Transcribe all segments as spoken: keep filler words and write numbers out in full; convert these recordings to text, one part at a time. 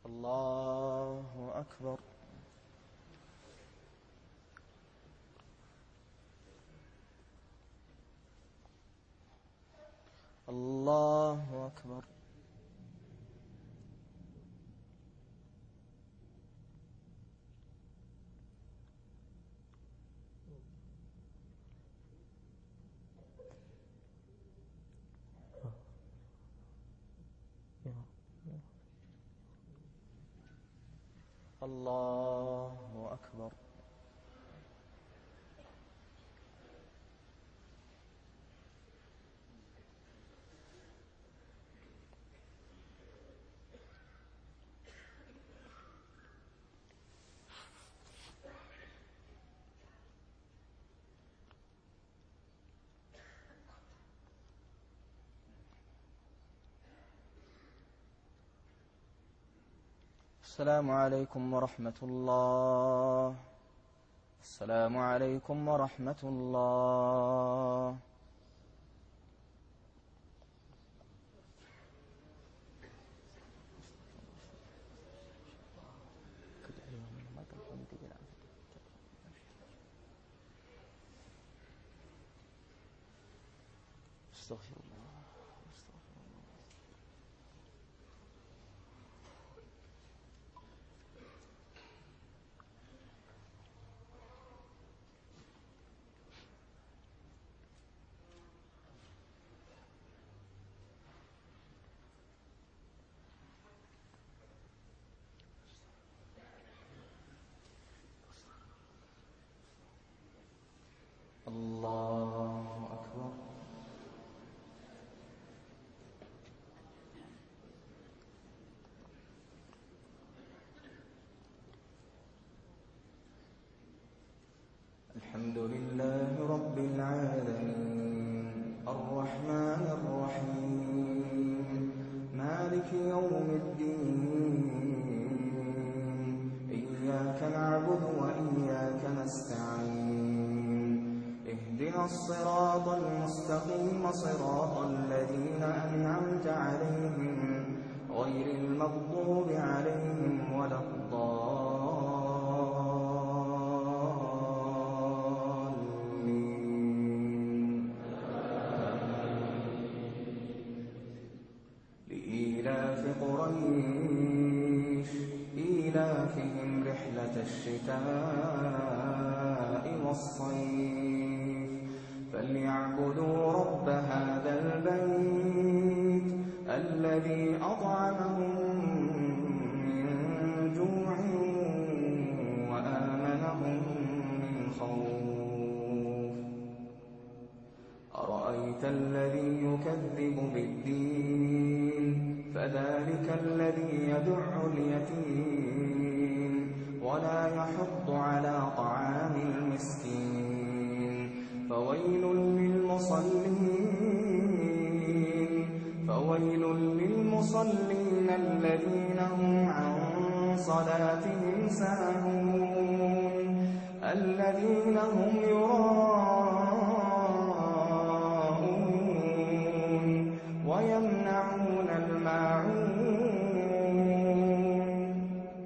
الله أكبر. الله أكبر. الله أكبر. السلام عليكم ورحمة الله. السلام عليكم ورحمة الله. استغفر الله. استغفر الله. الله أكبر. الحمد لله رب العالمين الرحمن الرحيم مالك يوم الدين إياك نعبد وإياك نستعين اهدنا الصراط المستقيم صراط الذين أنعمت عليهم غير المغضوب عليهم ولا الضالين. لإيلاف قريش إيلافهم رحلة الشتاء والصيف فليعبدوا رب هذا البيت الذي أطعمهم من جوع وآمنهم من خوف. أرأيت الذي يكذب بالدين فذلك الذي يدع اليتيم ولا يحض على طعام المسكين فويل للمصلين فويل للمصلين الذين هم عن صلاتهم ساهون الذين هم يراءون ويمنعون الماعون.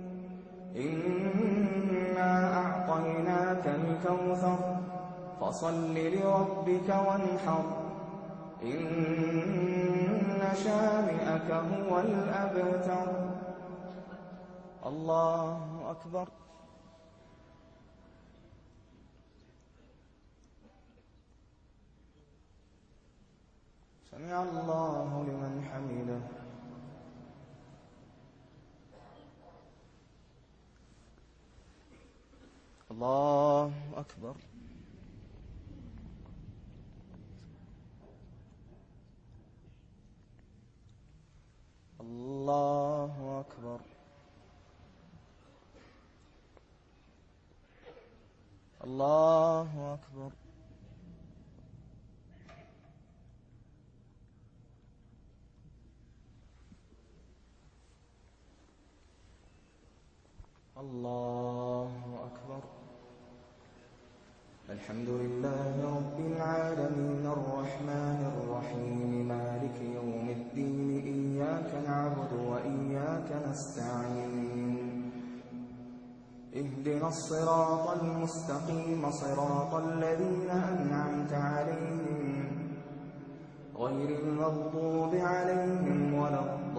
إنا أعطيناك الكوثر فصل لربك وانحر إن شانئك هو الأبتر. الله أكبر. سمع الله لمن حمده. الله أكبر. الله أكبر. الله أكبر. الله أكبر. الحمد لله رب العالمين الرحمن الرحيم مالك يوم الدين إياك نعبد وإياك وإياك نستعين اهدنا الصراط المستقيم صراط الذين أنعمت عليهم غير المغضوب عليهم ولا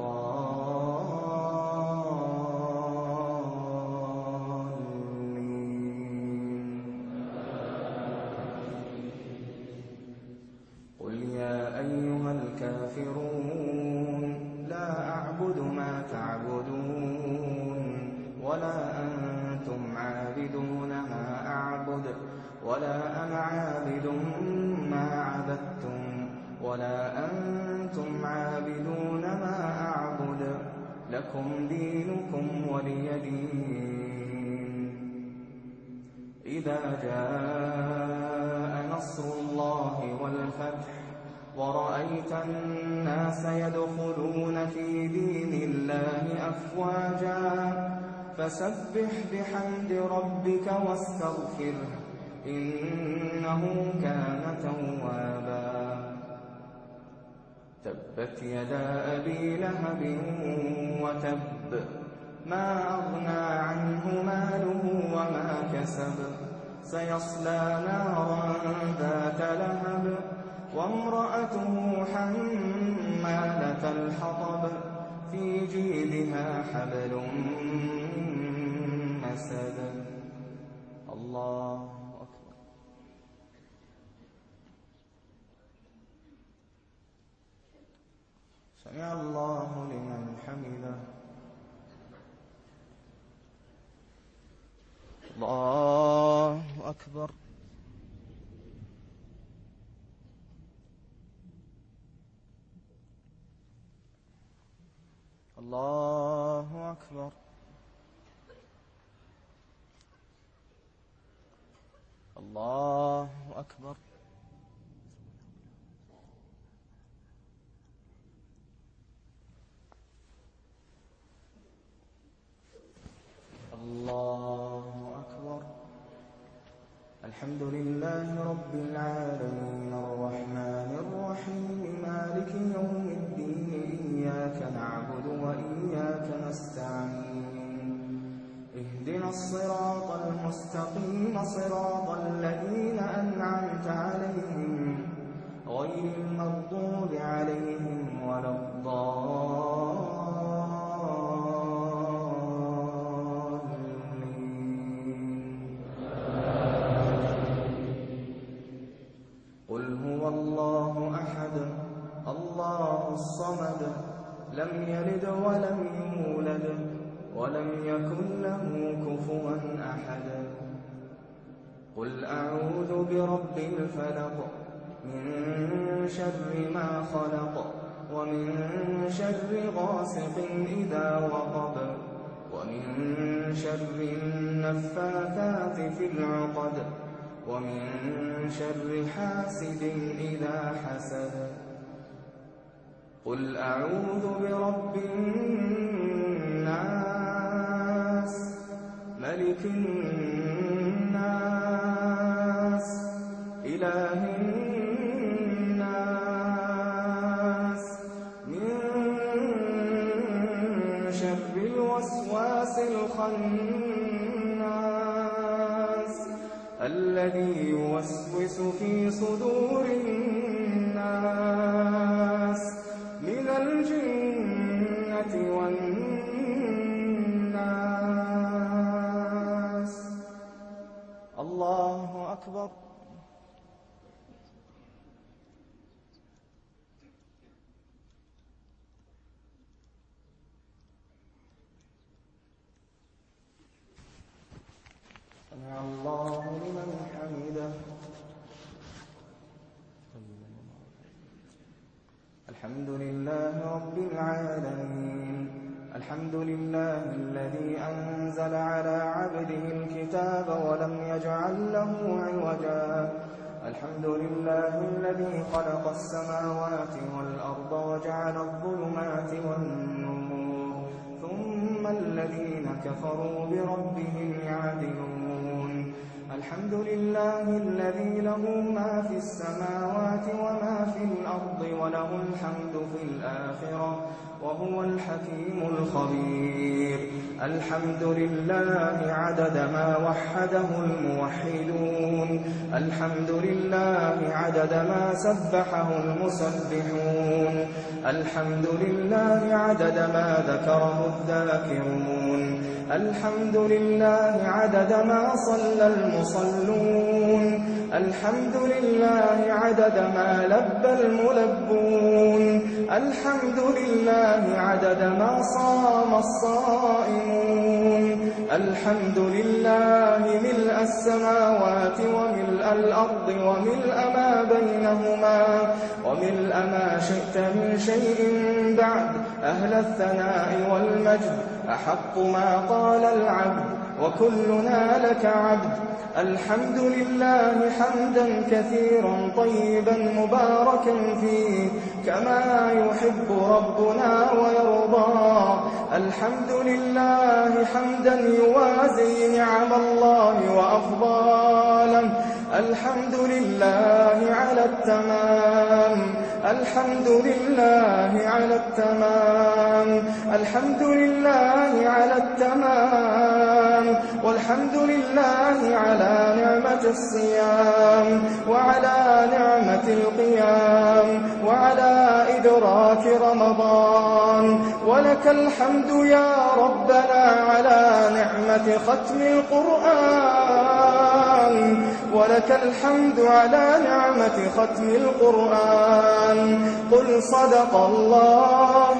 الضالين. قل يا أيها الكافرون لا أعبد ما تعبدون ولا أنتم عابدون ما أعبد ولا أنا عابد ما عبدتم ولا أنتم عابدون ما أعبد لكم دينكم ولي دين. إذا جاء نصر الله والفتح ورأيت الناس يدخلون في دين الله أفواجا فسبح بحمد ربك واستغفره إنه كان توابا. تبت يدا أبي لهب وتب ما أغنى عنه ماله وما كسب سيصلى نارا ذات لهب وامرأته حمالة الحطب في جيدها حبل من مسد. الله أكبر. سمع الله لمن حمده. الله أكبر. الله أكبر. الله أكبر. الله أكبر. الحمد لله رب العالمين الرحمن الرحيم مالك يوم الدين إياك نعبد وإياك نستعين اهدنا الصراط المستقيم صراط الذين أنعمت عليهم غير المغضوب عليهم ولا الضالين. قل هو الله أحد الله الصمد لم يلد ولم يولد ولم يكن له كفوا أحد. قل أعوذ برب الفلق من شر ما خلق ومن شر غاسق إذا وقب ومن شر النفاثات في العقد ومن شر حاسد إذا حسد. قل أعوذ برب الناس ملك الناس إله الناس من شر الوسواس الخناس الذي يوسوس في صدور الناس من الجنة والناس. الله أكبر. سمع الله لمن حمده. الحمد لله رب العالمين الحمد لله الذي أنزل على عبده الكتاب ولم يجعل له عوجا. الحمد لله الذي خلق السماوات والأرض وجعل الظلمات والنور ثم الذين كفروا بربهم يعدلون. الحمد لله الذي له ما في السماوات وما في الأرض وله الحمد في الآخرة وهو الحكيم الخبير. الحمد لله عدد ما وحده الموحدون، الحمد لله عدد ما سبحه المسبحون، الحمد لله عدد ما ذكره الذاكرون، الحمد لله عدد ما صلى المصلون، الحمد لله عدد ما لبى الملبون، الحمد لله عدد ما صام الصائمون، الحمد لله ملء السماوات وملء الأرض وملء ما بينهما وملء ما شئت من شيء بعد، أهل الثناء والمجد أحق ما قال العبد وكلنا لك عبد. الحمد لله حمدا كثيرا طيبا مباركا فيه كما يحب ربنا ويرضى. الحمد لله حمدا يوازي نعم الله وأفضاله. الحمد لله على التمام، الحمد لله على التمام، الحمد لله على التمام، والحمد لله على نعمة الصيام وعلى نعمة القيام وعلى إدراك رمضان. ولك الحمد يا ربنا على نعمة ختم القرآن، ولك الحمد على نعمة ختم القرآن. قل صدق الله